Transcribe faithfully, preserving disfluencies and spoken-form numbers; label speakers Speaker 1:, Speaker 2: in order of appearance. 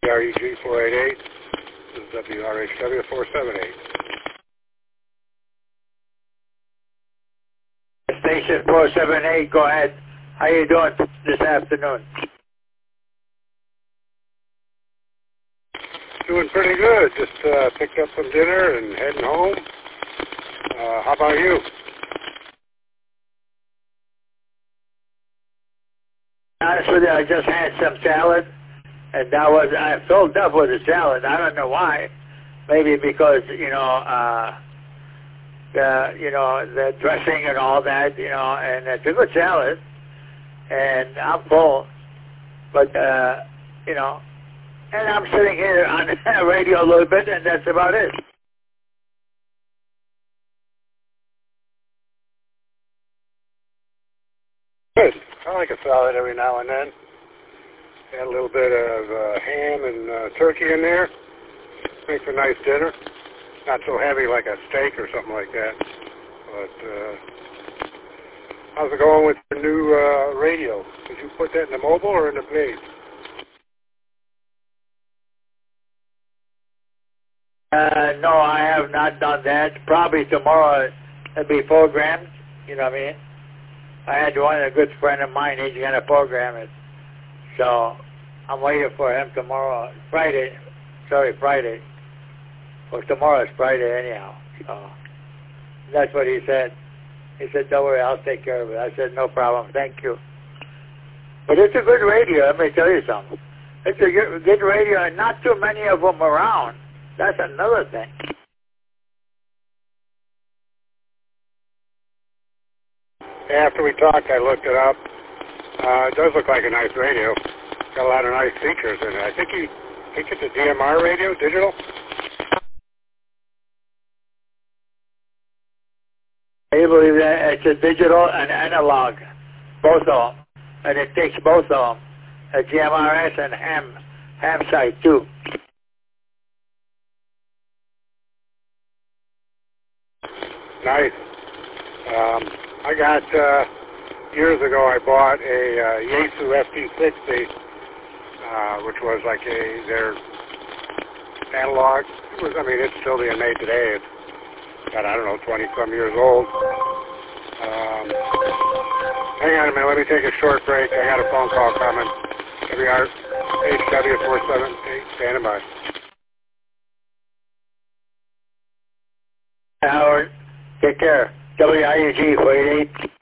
Speaker 1: R U G four eight eight. This is W R H W four seven eight.
Speaker 2: Station four seven eight, go ahead. How you doing this afternoon?
Speaker 1: Doing pretty good. Just uh, picked up some dinner and heading home. Uh, how about you?
Speaker 2: Honest with you, I just had some salad, and that was, I filled up with the salad. I don't know why. Maybe because, you know, uh, the, you know, the dressing and all that, you know, and it's a good salad, and I'm full, but, uh, you know, and I'm sitting here on the radio a little bit, and that's about it.
Speaker 1: Good. I like a salad every now and then. Add a little bit of uh, ham and uh, turkey in there. Makes a nice dinner. Not so heavy like a steak or something like that. But uh, how's it going with the new uh, radio? Did you put that in the mobile or in the Blaze?
Speaker 2: Uh, no, I have not done that. Probably tomorrow it'll be programmed. You know what I mean? I had one, a good friend of mine, he's going to program it. So I'm waiting for him tomorrow, Friday, sorry, Friday. Well, tomorrow is Friday anyhow. So that's what he said. He said, don't worry, I'll take care of it. I said, no problem, thank you. But it's a good radio, let me tell you something. It's a good, good radio, and not too many of them around. That's another thing.
Speaker 1: After we talked, I looked it up. Uh, it does look like a nice radio. Got a lot of nice features in it. I think you think it's a D M R radio, digital?
Speaker 2: I believe that it's a digital and analog, both of them. And it takes both of them, a G M R S and ham, ham side too.
Speaker 1: Nice. Um, I got, uh, years ago I bought a uh, Yaesu F T sixty, uh, which was like a, their analog. It was, I mean, it's still being made today. It's got, I don't know, twenty some years old. Um, hang on a minute, let me take a short break. I got a phone call coming. W R H W four seven eight, standing by.
Speaker 2: Howard, take care. W I U G four eight eight.